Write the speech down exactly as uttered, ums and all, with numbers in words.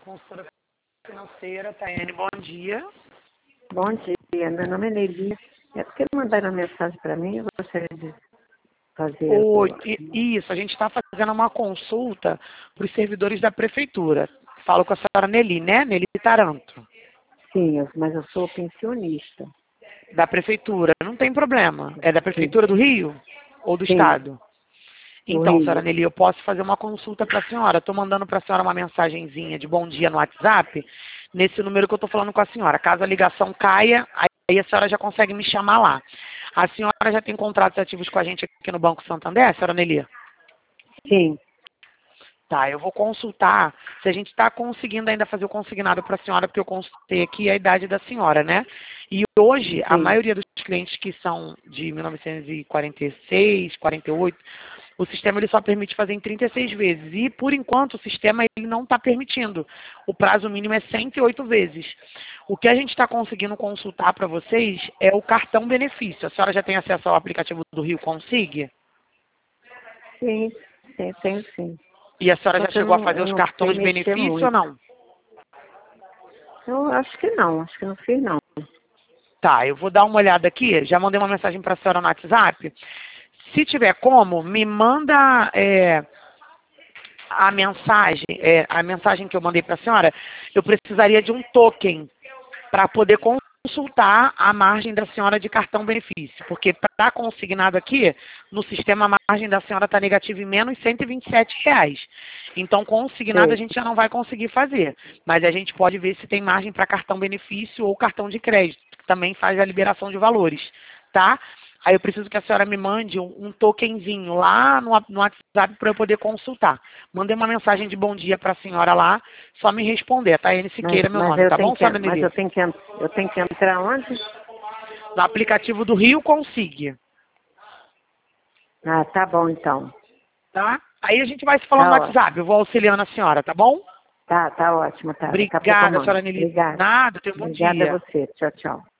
consultora financeira, Taiane, bom dia. Bom dia, meu nome é Nelly. É porque mandaram mensagem para mim, eu gostaria de fazer... Oi, i- isso, a gente está fazendo uma consulta para os servidores da prefeitura. Falo com a senhora Nelly, né? Nelly Taranto, Sim, eu- mas eu sou pensionista. da prefeitura. Não tem problema. É da Sim, prefeitura do Rio ou do sim, estado? do Então, senhora Rio. Nelly, eu posso fazer uma consulta para a senhora. Estou mandando para a senhora uma mensagenzinha de bom dia no WhatsApp, nesse número que eu estou falando com a senhora. Caso a ligação caia, aí a senhora já consegue me chamar lá. A senhora já tem contratos ativos com a gente aqui no Banco Santander, senhora Nelly? Sim, Tá, eu vou consultar se a gente está conseguindo ainda fazer o consignado para a senhora, porque eu consultei aqui a idade da senhora, né? E hoje, a sim, maioria dos clientes que são de mil novecentos e quarenta e seis, quarenta e oito, o sistema ele só permite fazer em trinta e seis vezes. E, por enquanto, o sistema ele não está permitindo. O prazo mínimo é cento e oito vezes. O que a gente está conseguindo consultar para vocês é o cartão benefício. A senhora já tem acesso ao aplicativo do Rio Consig? sim, sim, tenho sim. E a senhora Só já que eu chegou a não, fazer eu os não sei cartões mexer benefício ou muito. não? Eu acho que não, acho que não fiz não. Tá, eu vou dar uma olhada aqui. Já mandei uma mensagem para a senhora no WhatsApp. Se tiver como, me manda é, a mensagem, é, a mensagem que eu mandei para a senhora. Eu precisaria de um token para poder consultar a margem da senhora de cartão benefício, porque para consignado aqui, no sistema, a margem da senhora está negativa em menos cento e vinte e sete reais. Então, consignado a Sei. gente já não vai conseguir fazer, mas a gente pode ver se tem margem para cartão benefício ou cartão de crédito, que também faz a liberação de valores, tá? Aí eu preciso que a senhora me mande um, um tokenzinho lá no, no WhatsApp para eu poder consultar. Mandei uma mensagem de bom dia para a senhora lá, só me responder, tá? Taiane Mas, Siqueira, meu mas nome, eu tá tenho bom, que, senhora mas Nelly? eu tenho que, eu tenho que entrar onde? No aplicativo do Rio Consig, Ah, tá bom então. tá? Aí a gente vai se falando no Tá ótimo. WhatsApp, eu vou auxiliando a senhora, tá bom? Tá, tá ótimo, tá. Daqui a pouco eu Obrigada, mando. senhora Nelly. Obrigada. Nada, tenha um bom Obrigada a dia. você. Tchau, tchau.